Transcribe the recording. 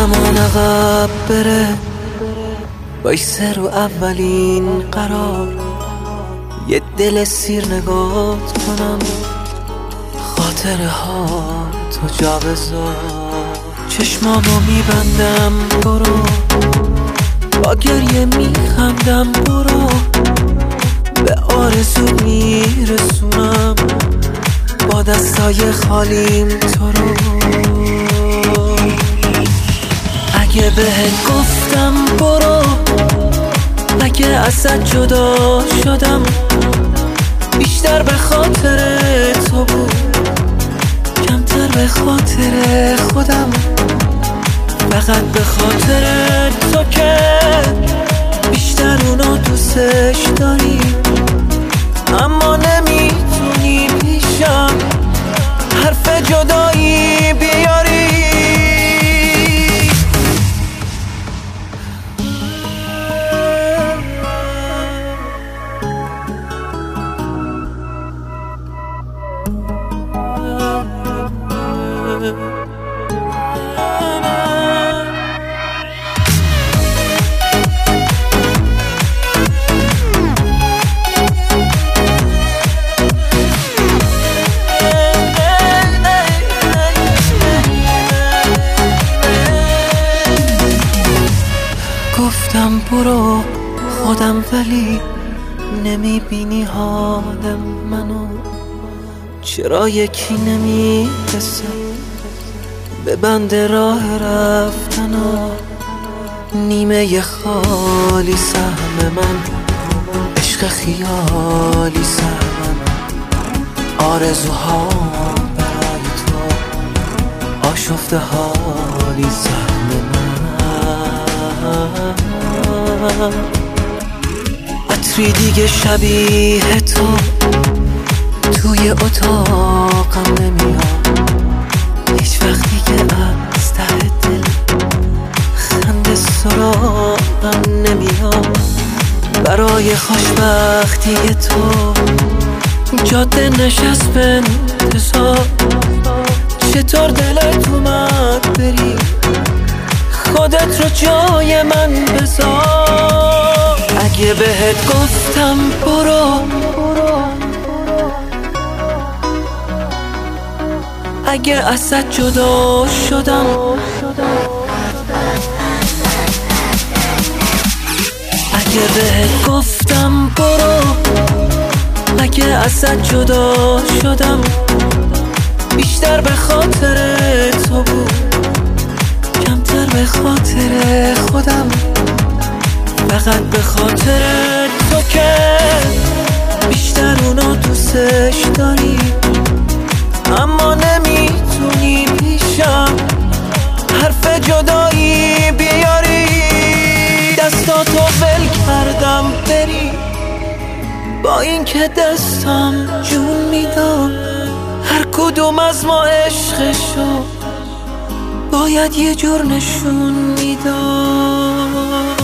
زمان عقب بره، وایسه رو اولین قرار، یه دل سیر نگات کنم، خاطره ها تو جا بذار. چشمامو میبندم برو، با گریه میخندم برو، به آرزو میرسونم با دستای خالیم تو رو. اگه بهت گفتم برو، اگه ازت جدا شدم، بیشتر به خاطر تو بود، کمتر به خاطر خودم. فقط به خاطر تو که بیشتر اونو دوستش داری، اما نمیتونی پیشم حرف جدایی بیاری. گفتم برو خودم، ولی نمیبینی حالم منو. چرا یکی نمیرسه به بند راه رفتنو؟ نیمه خالی سهم من، عشق خیالی سهم من، آرزوها برای تو، آشفته حالی سهم من. عطری دیگه شبیه تو توی اتاقم نمیاد، هیچ وقت دیگه از ته دل خنده سراغم نمیاد. برای خوشبختی تو جاده نشست به انتظار، چطور دلت اومد بری، خودت رو جای من بذار. اگه بهت گفتم برو، اگه ازت جدا شدم، اگه بهت گفتم برو، اگه ازت جدا شدم، بیشتر به خاطر تو بود، کمتر به خاطر خودم. فقط به خاطر تو که بیشتر اونو دوستش داری، اما نمیتونی پیشم حرف جدایی بیاری. دستاتو ول کردم بری، با اینکه دستم جون میداد، هر کدوم از ما عشقشو باید یه جور نشون میداد.